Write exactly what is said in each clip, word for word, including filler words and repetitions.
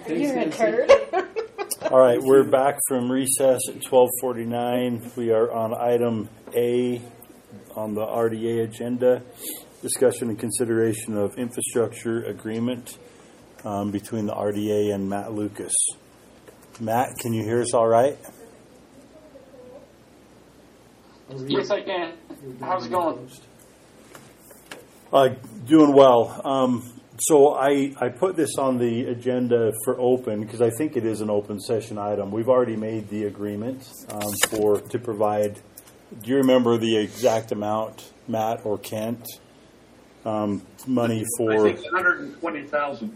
You're a turd. All right, we're back from recess at twelve forty-nine. We are on item A on the R D A agenda, discussion and consideration of infrastructure agreement um, between the R D A and Matt Lucas. Matt, can you hear us all right? Yes, I can. How's it going? Uh, doing well. Um, so I, I put this on the agenda for open because I think it is an open session item. We've already made the agreement um, for to provide. Do you remember the exact amount, Matt or Kent? Um, money for. I think one hundred twenty thousand.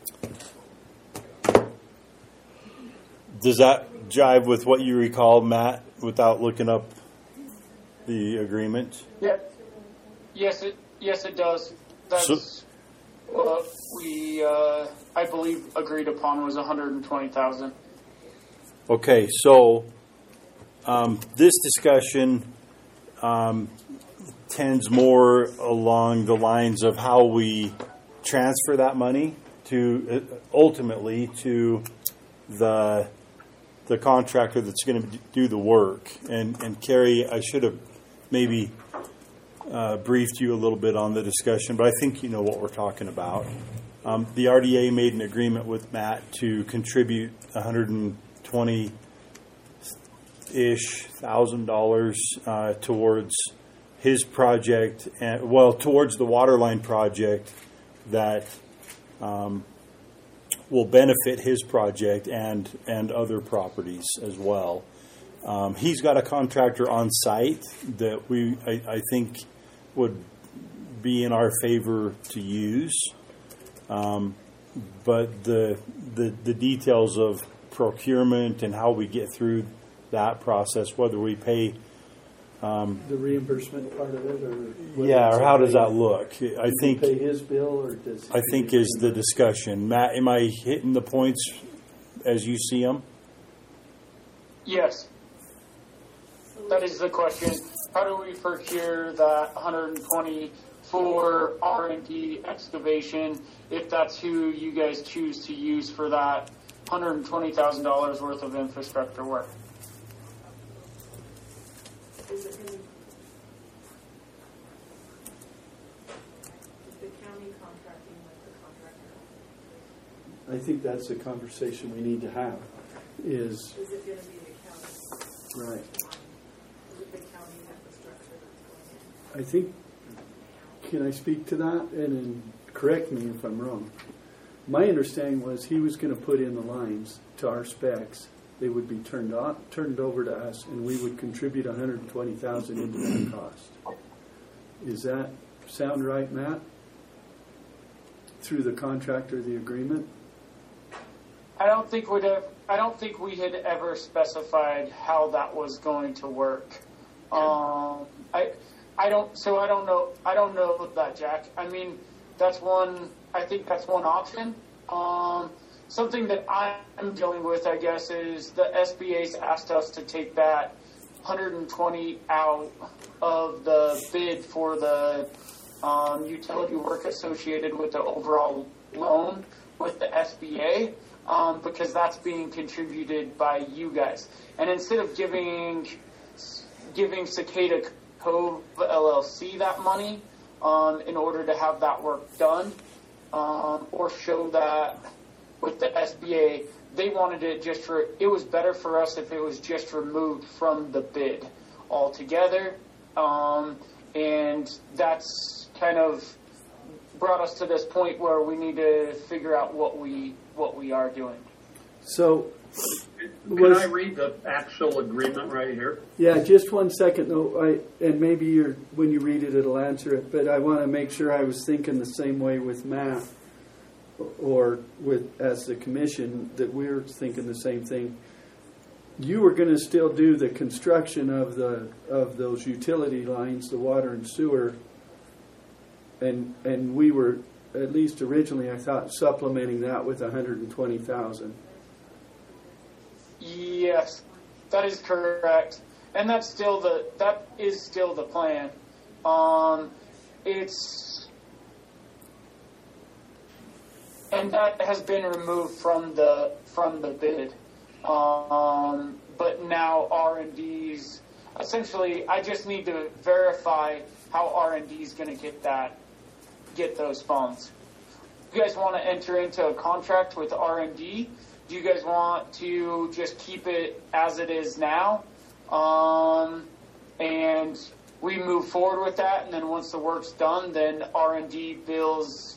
Does that jive with what you recall, Matt, without looking up the agreement? Yeah. Yes, it yes it does. That's So, what we uh, I believe agreed upon was one hundred twenty thousand. okay, so um, this discussion um, tends more along the lines of how we transfer that money to uh, ultimately to the the contractor that's going to do the work. And and Carrie, I should have maybe uh, briefed you a little bit on the discussion, but I think you know what we're talking about. Um, the R D A made an agreement with Matt to contribute one hundred twenty ish thousand dollars uh, towards his project, and well, towards the waterline project that um, will benefit his project and and other properties as well. Um, he's got a contractor on site that we I, I think would be in our favor to use, um, but the, the the details of procurement and how we get through that process, whether we pay um, the reimbursement part of it, or whether yeah, it's or how does pay- that look? I do we think pay his bill, or does he I think pay is the his- discussion. Matt, am I hitting the points as you see them? Yes. That is the question. How do we procure that one hundred twenty for R and D excavation if that's who you guys choose to use for that one hundred twenty thousand dollars worth of infrastructure work? Is it in, is the county contracting with the contractor? I think that's the conversation we need to have. Is Is it going to be the county? right. Is it the county infrastructure that's going in? I think. Can I speak to that? And then correct me if I'm wrong. My understanding was he was going to put in the lines to our specs. They would be turned on, turned over to us, and we would contribute one hundred twenty thousand dollars into that cost. Is that sound right, Matt? Through the contractor, the agreement? I don't think we'd have, I don't think we had ever specified how that was going to work. Um, I I don't so I don't know I don't know that, Jack. I mean, that's one I think that's one option. Um, something that I'm dealing with, I guess, is the S B A's asked us to take that one hundred twenty out of the bid for the um, utility work associated with the overall loan with the S B A. Um, because that's being contributed by you guys. And instead of giving giving Cicada Cove L L C that money um, in order to have that work done, um, or show that with the S B A, they wanted it just for, it was better for us if it was just removed from the bid altogether. Um, and that's kind of brought us to this point where we need to figure out what we what we are doing. So, Can was, I read the actual agreement right here? yeah, just one second though. I and maybe you're when you read it, it'll answer it. But I want to make sure I was thinking the same way with Matt, or with as the commission, that we're thinking the same thing. You were going to still do the construction of the of those utility lines, the water and sewer, and and we were, at least originally, I thought, supplementing that with one hundred twenty thousand. Yes, that is correct, and that's still the that is still the plan. Um, it's and that has been removed from the from the bid. Um, but now R and D's essentially, I just need to verify how R and D is going to get that, get those funds. You guys want to enter into a contract with R and D? Do you guys want to just keep it as it is now? Um, and we move forward with that, and then once the work's done, then R and D bills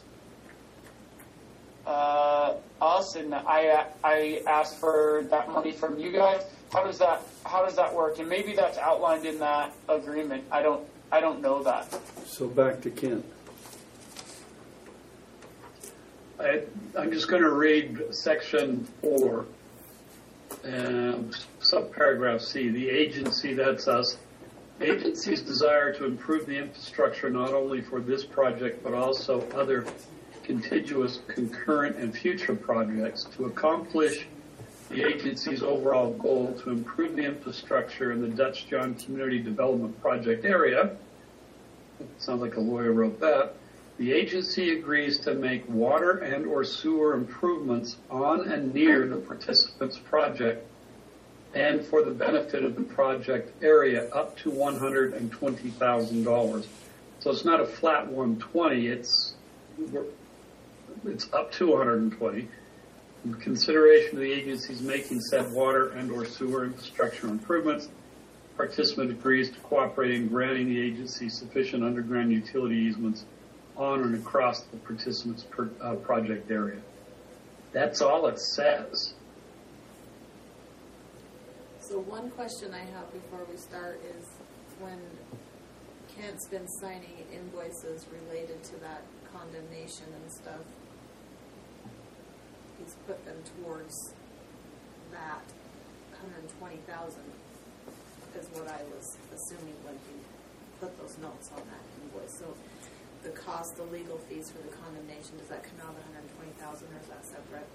uh, us, and I I ask for that money from you guys. How does that How does that work? And maybe that's outlined in that agreement. I don't I don't know that. So back to Kent. I, I'm just going to read section four, um, subparagraph C. The agency, that's us, agency's desire to improve the infrastructure not only for this project but also other contiguous, concurrent, and future projects to accomplish the agency's overall goal to improve the infrastructure in the Dutch John Community Development Project area. Sounds like a lawyer wrote that. The agency agrees to make water and or sewer improvements on and near the participant's project and for the benefit of the project area up to one hundred twenty thousand dollars. So it's not a flat one hundred twenty, it's it's up to one hundred twenty. In consideration of the agency's making said water and or sewer infrastructure improvements, participant agrees to cooperate in granting the agency sufficient underground utility easements on and across the participant's per, uh, project area. That's all it says. So one question I have before we start is when Kent's been signing invoices related to that condemnation and stuff, he's put them towards that one hundred twenty thousand is what I was assuming when he put those notes on that invoice. So the cost, the legal fees for the condemnation, does that come out of one hundred twenty thousand or is that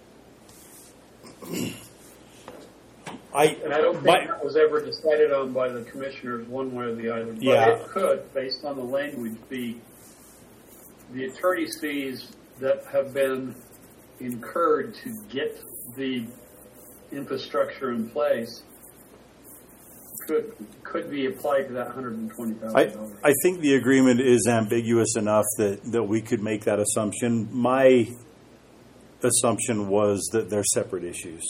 separate? I, And I don't think my, that was ever decided on by the commissioners one way or the other. But Yeah. it could, based on the language, be the attorney's fees that have been incurred to get the infrastructure in place could could be applied to that one hundred twenty thousand I, dollars. I think the agreement is ambiguous enough that, that we could make that assumption. My assumption was that they're separate issues.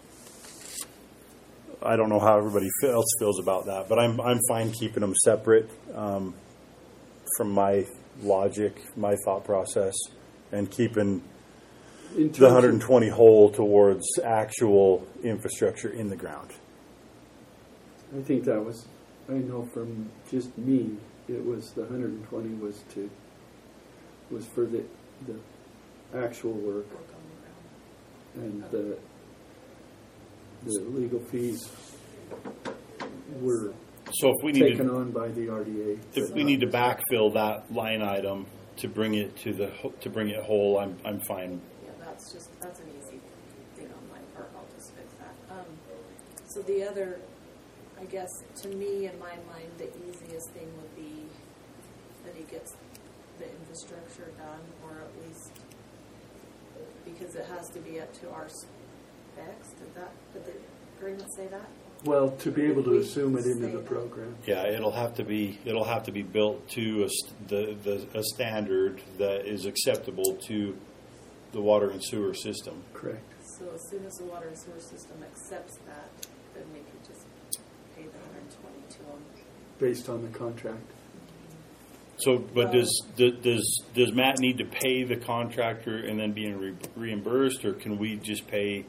I don't know how everybody else feels about that, but I'm I'm fine keeping them separate um, from my logic, my thought process, and keeping In the terms one hundred of- twenty whole towards actual infrastructure in the ground. I think that was, I know from just me, it was the one hundred twenty was to, was for the, the actual work, Work on the ground. and the, the legal fees were So if we need taken to, on by the R D A. if we need to backfill that line item to bring it to the ho- to bring it whole, I'm I'm fine. Yeah, that's just, that's an easy thing on my part, I'll just fix that. Um, so the other, I guess, to me, in my mind, the easiest thing would be that he gets the infrastructure done, or at least, because it has to be up to our specs, did that, did the agreement say that? Well, to be able to We assume it into say the that. program. Yeah, it'll have to be it'll have to be built to a, st- the, the a standard that is acceptable to the water and sewer system. Correct. So as soon as the water and sewer system accepts that, then we could just pay the one hundred twenty to them. Based on the contract. So, but Well- does does does Matt need to pay the contractor and then being re- reimbursed, or can we just pay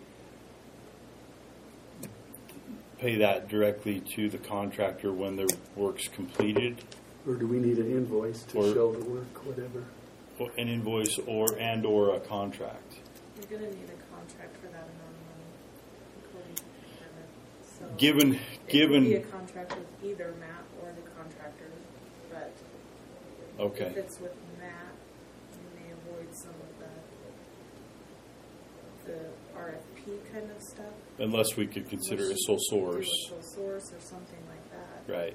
pay that directly to the contractor when the work's completed, Or do we need an invoice to Or- show the work, whatever? or an invoice, or and or a contract? You're gonna need a contract for that amount of money, according to the permit. So Given it would given be a contract with either Matt or the contractor, but if okay. it's with Matt, you may avoid some of the the R F P kind of stuff. Unless we could consider a sole source, Do a sole source or something like that. right?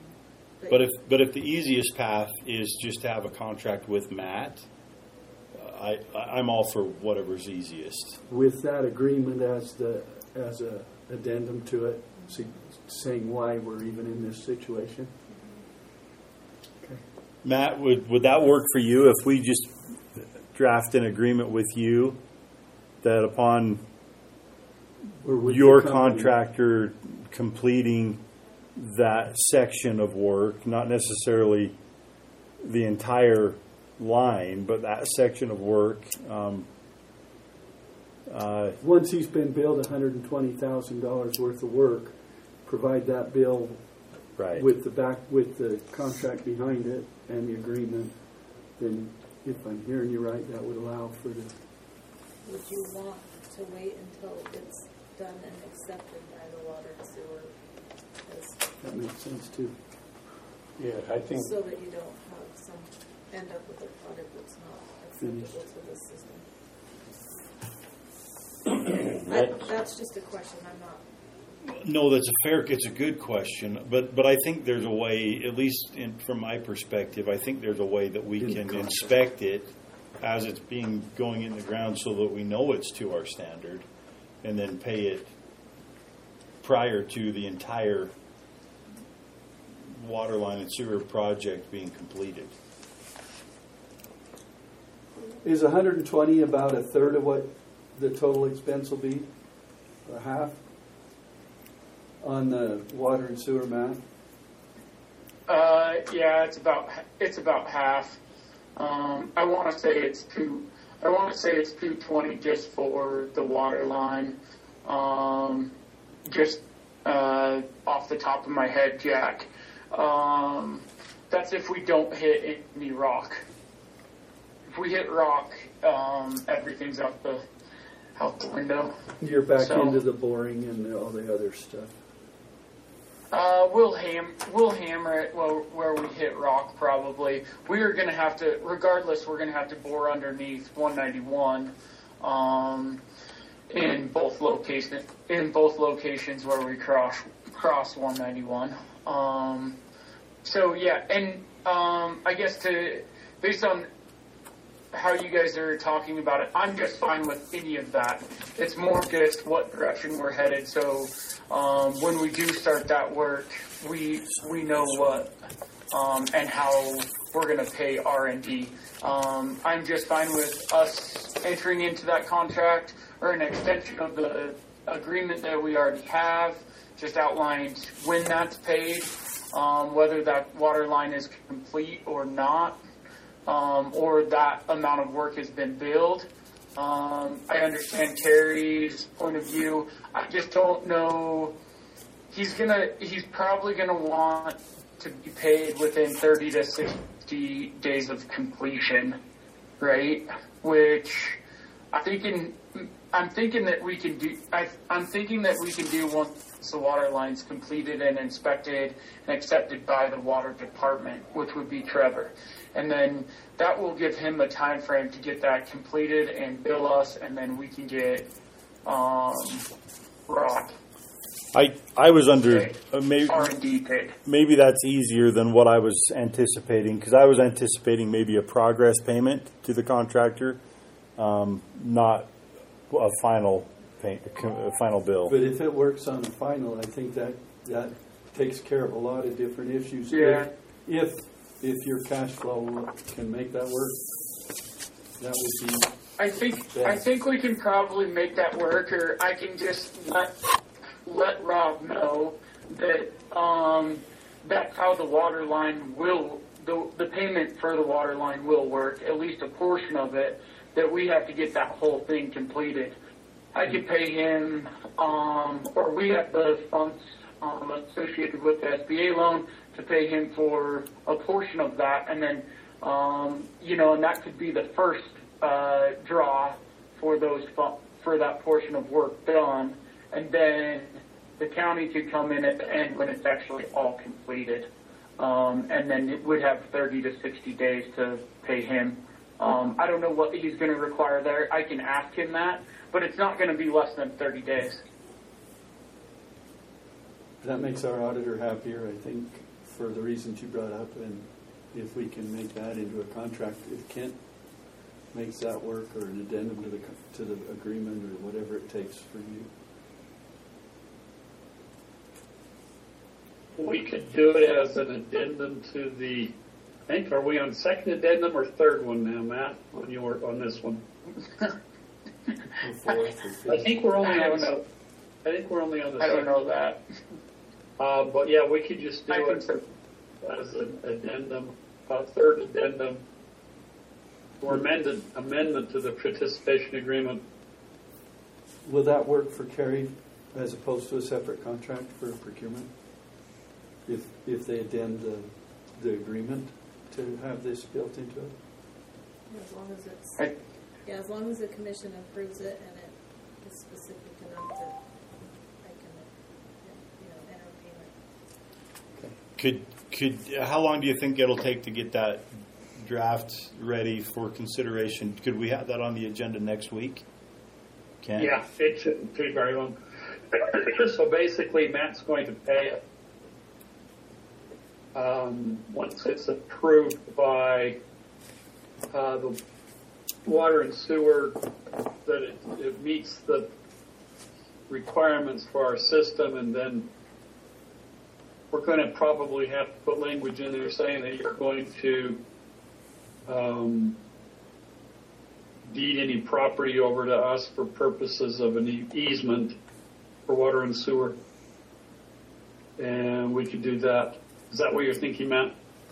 Um, But if but if the easiest path is just to have a contract with Matt, I, I'm all for whatever's easiest. With that agreement as the, as a addendum to it, see- saying why we're even in this situation. Okay. Matt, would, would that work for you if we just draft an agreement with you that upon Or with the your company. contractor completing that section of work, not necessarily the entire line, but that section of work, um, uh, Once he's been billed one hundred twenty thousand dollars worth of work, provide that bill right. with the back, with the contract behind it and the agreement, then if I'm hearing you right, that would allow for the, Would you want to wait until it's done and accepted by the water and sewer? 'Cause- that makes sense too. Yeah, I think, So that you don't have some, end up with a product that's not acceptable to the system. I, that's just a question, I'm not, No, that's a fair, it's a good question, but, but I think there's a way, at least in, from my perspective, I think there's a way that we In the can contract. inspect it as it's being, going in the ground so that we know it's to our standard, and then pay it prior to the entire water line and sewer project being completed. Is one hundred twenty about a third of what the total expense will be? Or half? On the water and sewer map? Uh, yeah, it's about it's about half. Um, I want to say it's two. I want to say it's two twenty just for the water line. Um, just uh, off the top of my head, Jack. Um, that's if we don't hit any rock. If we hit rock, um, everything's out the out the window. You're back So- into the boring and all the other stuff. Uh, we'll ham we'll hammer it where, where we hit rock. Probably we are going to have to, regardless. We're going to have to bore underneath one ninety-one, um, in both locations. In both locations where we cross cross one ninety-one. Um, so yeah, and um, I guess to based on how you guys are talking about it, I'm just fine with any of that. It's more just what direction we're headed. So um, when we do start that work, we we know what um, and how we're going to pay R and D. Um, I'm just fine with us entering into that contract or an extension of the agreement that we already have. Just outlined when that's paid, um, whether that water line is complete or not. Um, or that amount of work has been billed. Um, I understand Terry's point of view. I just don't know. He's gonna. He's probably gonna want to be paid within thirty to sixty days of completion, right? Which I'm thinking. I'm thinking that we can do. I, I'm thinking that we can do once the water line's completed and inspected and accepted by the water department, which would be Trevor. And then that will give him a time frame to get that completed and bill us, and then we can get um, rock I I was under paid, uh, maybe R and D paid. maybe that's easier than what I was anticipating because I was anticipating maybe a progress payment to the contractor, um, not a final pay, a final bill. But if it works on the final, I think that that takes care of a lot of different issues. Yeah. If if, if your cash flow can make that work, that would be. I think I think we can probably make that work, or I can just let let Rob know that um, that's how the water line will the the payment for the water line will work, at least a portion of it. That we have to get that whole thing completed. I could pay him, um, or we have the funds um, associated with the S B A loan to pay him for a portion of that, and then um, you know, and that could be the first uh, draw for those fu- for that portion of work done, and then the county could come in at the end when it's actually all completed, um, and then it would have thirty to sixty days to pay him. Um, I don't know what he's going to require there. I can ask him that, but it's not going to be less than thirty days. That makes our auditor happier, I think, for the reasons you brought up, and if we can make that into a contract, if Kent makes that work, or an addendum to the, co- to the agreement, or whatever it takes for you. We could do it as an addendum to the, I think, are we on second addendum or third one now, Matt, on your, on this one? Or fourth or fifth. I think we're only I on don't know. the, I think we're only on the I don't second. know that. Uh, but yeah, we could just do I think it so. as an addendum, a third addendum, or amended, amendment to the participation agreement. Will that work for Kerry as opposed to a separate contract for procurement? If, if they addend the, the agreement to have this built into it? As long as it's, I, yeah, as long as the commission approves it and it is specific enough that I can, you know, enter payment. Could, could, how long do you think it'll take to get that draft ready for consideration? Could we have that on the agenda next week? Can? Yeah, it shouldn't take very long. So basically, Matt's going to pay it. Um, once it's approved by uh, the water and sewer, that it, it meets the requirements for our system, and then we're going to probably have to put language in there saying that you're going to um, deed any property over to us for purposes of an e- easement for water and sewer. And we could do that. Is that what you're thinking, Matt?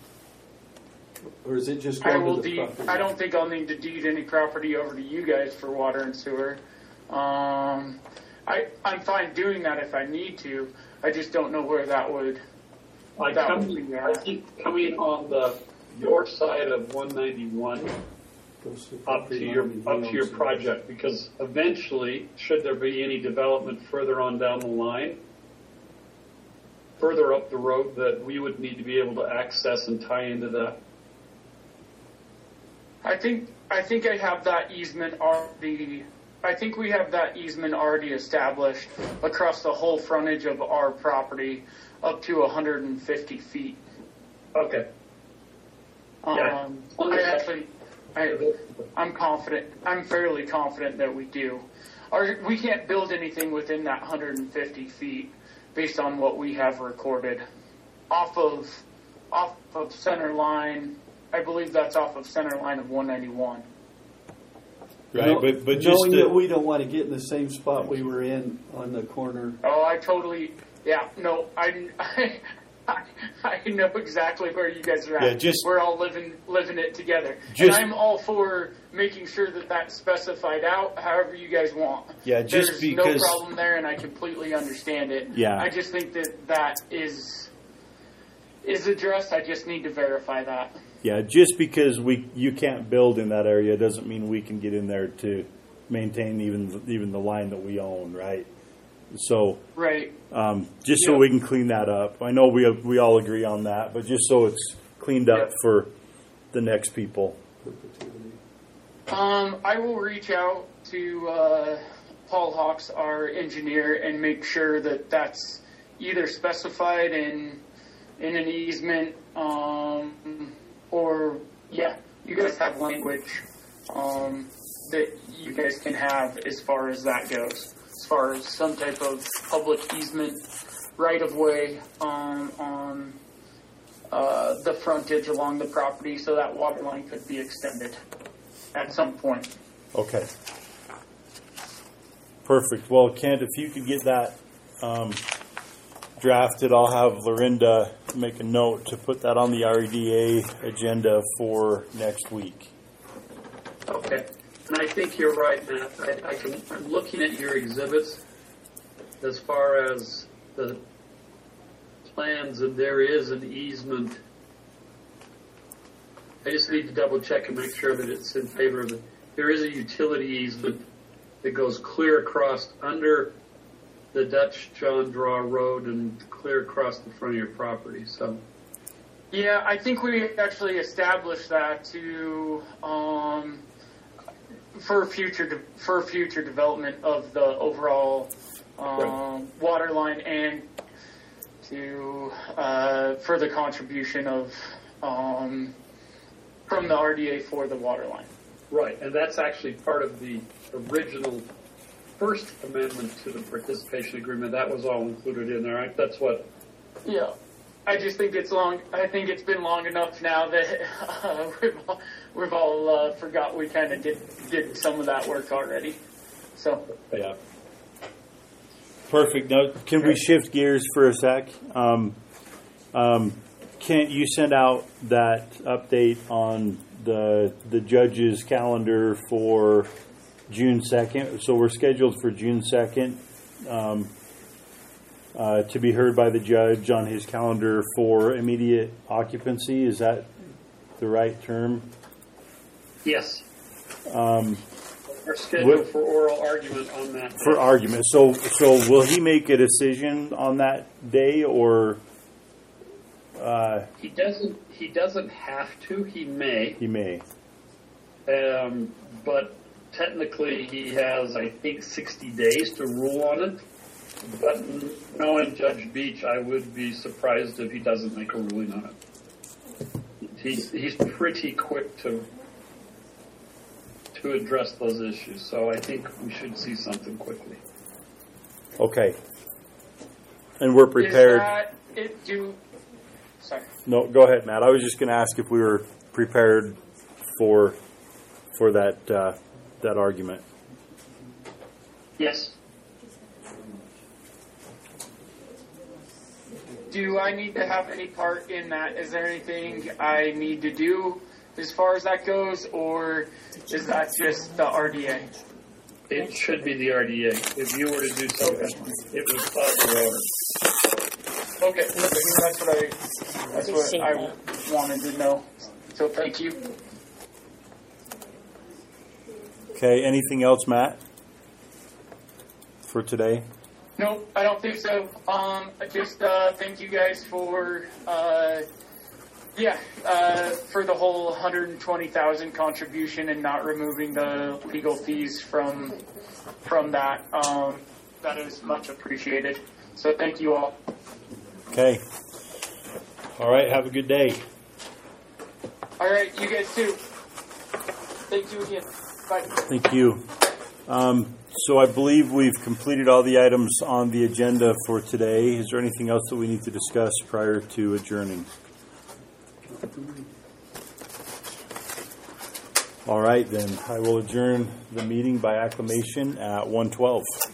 Or is it just I going will to the deed, property? I don't think I'll need to deed any property over to you guys for water and sewer. Um, I, I'm fine doing that if I need to. I just don't know where that would, I that would come, be I at. think coming on the your side of one ninety-one Goes to the up to property your line and up he to your owns it. project, because eventually, should there be any development further on down the line, further up the road, that we would need to be able to access and tie into that. I think I think I have that easement already. I think we have that easement already established across the whole frontage of our property, up to one hundred fifty feet. Okay. Yeah. Um, I actually, I, I'm confident. I'm fairly confident that we do. Our, we can't build anything within that one hundred fifty feet, based on what we have recorded, off of off of center line. I believe that's off of center line of one ninety-one. Right, No- but, but just knowing to, that we don't want to get in the same spot we were in on the corner. Oh, I totally. Yeah, no, I, I, I know exactly where you guys are at. Yeah, just- We're all living living it together, Just- and I'm all for making sure that that's specified out however you guys want. Yeah, just There's because- no problem there, and I completely understand it. Yeah. I just think that that is is addressed. I just need to verify that. Yeah, just because we you can't build in that area doesn't mean we can get in there to maintain even even the line that we own, right? So Right. um, just so Yeah. we can clean that up. I know we we all agree on that, but just so it's cleaned up Yeah. for the next people. Perpetuity. Um, I will reach out to uh, Paul Hawks, our engineer, and make sure that that's either specified in in an easement, um, or yeah, you guys have language um, that you guys can have as far as that goes, as far as some type of public easement right of way um, on uh, the frontage along the property, so that water line could be extended at some point. Okay. Perfect. Well, Kent, if you could get that um, drafted, I'll have Lorinda make a note to put that on the R E D A agenda for next week. Okay. And I think you're right, Matt. I, I can, I'm looking at your exhibits as far as the plans, and there is an easement. I just need to double check and make sure that it's in favor of it. There is a utility easement that goes clear across under the Dutch John Draw Road and clear across the front of your property. So, Yeah, I think we actually established that to um, for future de- for future development of the overall um, water line, and to uh, further contribution of um, from the R D A for the water line. Right, and that's actually part of the original first amendment to the participation agreement. That was all included in there, right? That's what, Yeah. I just think it's long. I think it's been long enough now that uh, we've all, we've all uh, forgot we kind of did did some of that work already. So Yeah. Perfect. Now, can we shift gears for a sec? Um, um, Kent, you sent out that update on the the judge's calendar for June second. So we're scheduled for June second um, uh, to be heard by the judge on his calendar for immediate occupancy. Is that the right term? yes. Um, We're scheduled What- for oral argument on that. for day. argument. So, so will he make a decision on that day, or uh, He doesn't, he doesn't have to, he may. he may? Um, but technically, he has, I think, sixty days to rule on it. But knowing Judge Beach, I would be surprised if he doesn't make a ruling on it. He's he's pretty quick to to address those issues, so I think we should see something quickly. Okay. And we're prepared. Is that it? Do sorry. No, go ahead, Matt. I was just going to ask if we were prepared for for that uh, that argument. Yes. Do I need to have any part in that? Is there anything I need to do as far as that goes, or is that just the R D A? It should be the R D A. If you were to do something, it would cause your order. Okay, that's what I that's what Appreciate I that. wanted to know. So thank you. Okay. Anything else, Matt, for today? Nope, I don't think so. Um, just uh, thank you guys for, uh, yeah, uh, for the whole one hundred twenty thousand contribution and not removing the legal fees from from that. Um, that is much appreciated. So thank you all. Okay. All right. Have a good day. All right, you guys too. Thank you again. Bye. Thank you. Um, so I believe we've completed all the items on the agenda for today. Is there anything else that we need to discuss prior to adjourning? All right, then I will adjourn the meeting by acclamation at one twelve.